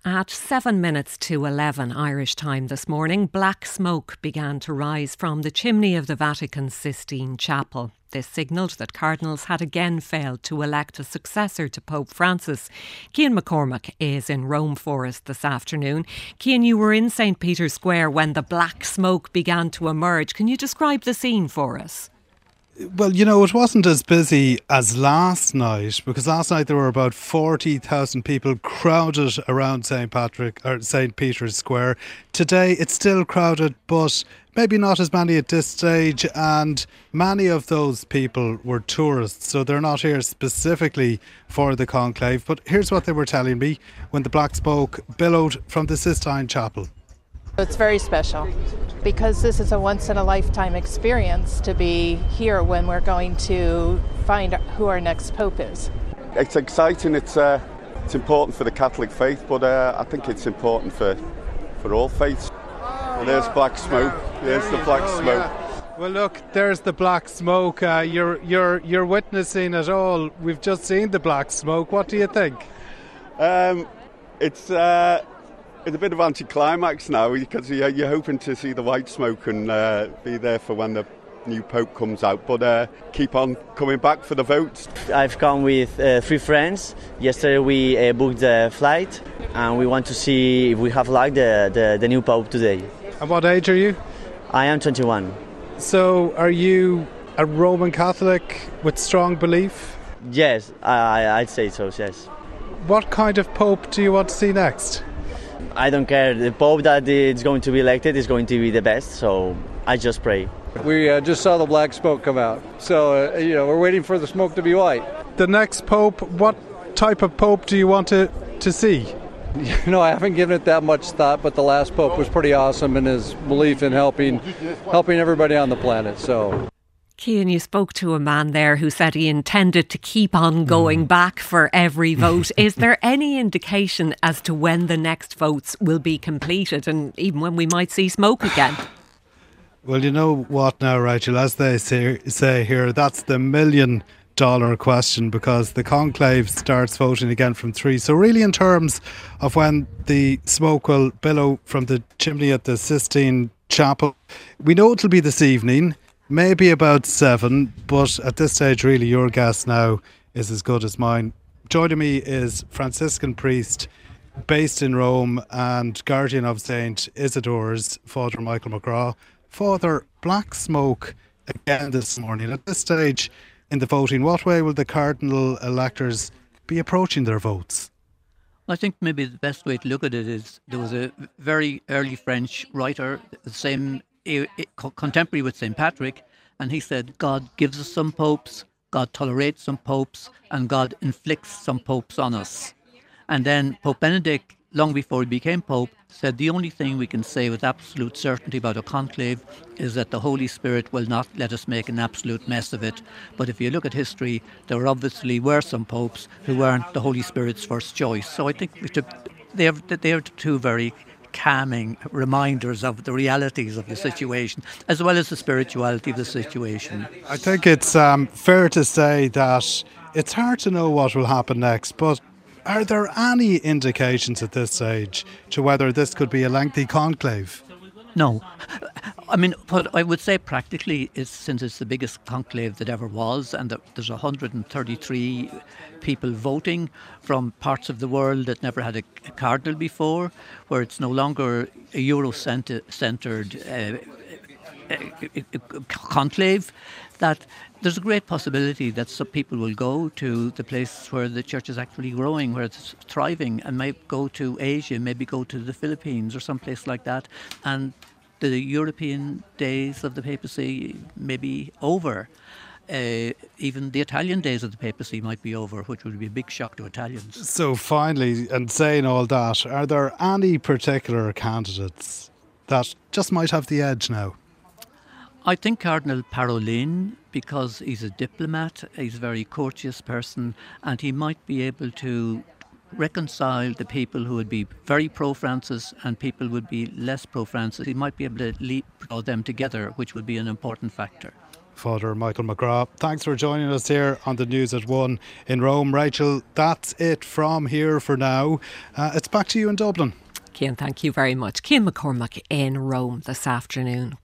At 7 minutes to 11 Irish time this morning, black smoke began to rise from the chimney of the Vatican's Sistine Chapel. This signalled that cardinals had again failed to elect a successor to Pope Francis. Cian McCormack is in Rome for us this afternoon. Cian, you were in St. Peter's Square when the black smoke began to emerge. Can you describe the scene for us? Well, you know, it wasn't as busy as last night, because last night there were about 40,000 people crowded around St. Peter's Square. Today it's still crowded, but maybe not as many at this stage, and many of those people were tourists, so they're not here specifically for the conclave. But here's what they were telling me when the black smoke billowed from the Sistine Chapel. It's very special because this is a once-in-a-lifetime experience to be here when we're going to find who our next Pope is. It's exciting, it's important for the Catholic faith, but I think it's important for all faiths. Well, there's black smoke, there's the black smoke. Yeah. Well, look, there's the black smoke. You're witnessing it all. We've just seen the black smoke. What do you think? It's a bit of anticlimax now, because you're hoping to see the white smoke and be there for when the new Pope comes out, but keep on coming back for the votes. I've come with 3 friends. Yesterday we booked the flight and we want to see if we have luck the new Pope today. And what age are you? I am 21. So are you a Roman Catholic with strong belief? Yes, I'd say so, yes. What kind of Pope do you want to see next? I don't care. The Pope that is going to be elected is going to be the best, so I just pray. We just saw the black smoke come out, so we're waiting for the smoke to be white. The next Pope, what type of Pope do you want to see? I haven't given it that much thought, but the last Pope was pretty awesome in his belief in helping everybody on the planet. So. Cian, you spoke to a man there who said he intended to keep on going back for every vote. Is there any indication as to when the next votes will be completed and even when we might see smoke again? Well, you know what now, Rachel, as they say here, that's the $1 million question, because the conclave starts voting again from 3. So really, in terms of when the smoke will billow from the chimney at the Sistine Chapel, we know it'll be this evening. Maybe about 7, but at this stage, really, your guess now is as good as mine. Joining me is Franciscan priest based in Rome and guardian of St. Isidore's, Father Michael McGrath. Father, black smoke again this morning. At this stage in the voting, what way will the cardinal electors be approaching their votes? I think maybe the best way to look at it is there was a very early French writer, the same contemporary with St. Patrick, and he said God gives us some popes, God tolerates some popes, and God inflicts some popes on us. And then Pope Benedict, long before he became Pope, said the only thing we can say with absolute certainty about a conclave is that the Holy Spirit will not let us make an absolute mess of it. But if you look at history, there obviously were some popes who weren't the Holy Spirit's first choice. So I think they are two very calming reminders of the realities of the situation, as well as the spirituality of the situation. I think it's fair to say that it's hard to know what will happen next, but are there any indications at this stage to whether this could be a lengthy conclave? No. I mean, what I would say practically is, since it's the biggest conclave that ever was, and there's 133 people voting from parts of the world that never had a cardinal before, where it's no longer a Euro-centred conclave, that there's a great possibility that some people will go to the place where the church is actually growing, where it's thriving, and might go to Asia, maybe go to the Philippines or someplace like that. And the European days of the papacy may be over. Even the Italian days of the papacy might be over, which would be a big shock to Italians. So finally, and saying all that, are there any particular candidates that just might have the edge now? I think Cardinal Parolin, because he's a diplomat, he's a very courteous person, and he might be able to reconcile the people who would be very pro-Francis and people would be less pro-Francis. He might be able to draw them together, which would be an important factor. Father Michael McGrath, thanks for joining us here on the News at 1 in Rome. Rachel, that's it from here for now. It's back to you in Dublin. Cian, thank you very much. Cian McCormack in Rome this afternoon.